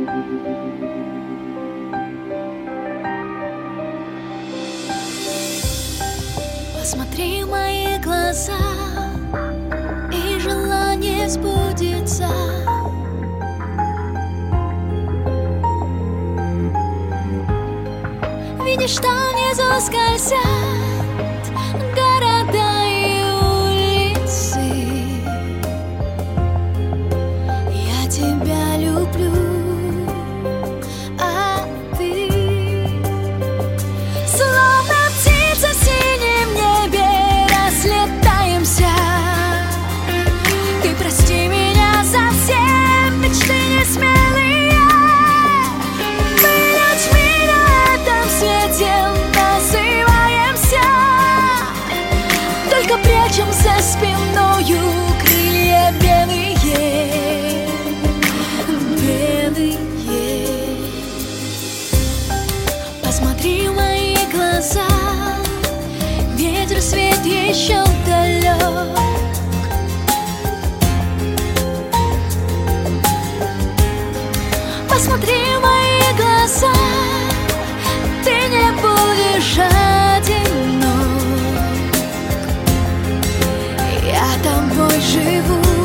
Посмотри в мои глаза, и желание сбудется. Видишь, там внизу скользят города и улицы. Я тебя люблю, а ты словно птица в синем небе разлетаемся. Ты прости меня за все мечты несмелые. Мы людьми на этом свете называемся, только прячем за спиною крылья белые, белые. Посмотри в мои глаза, ветер, свет еще далек. Посмотри в мои глаза, ты не будешь одинок. Я тобой живу.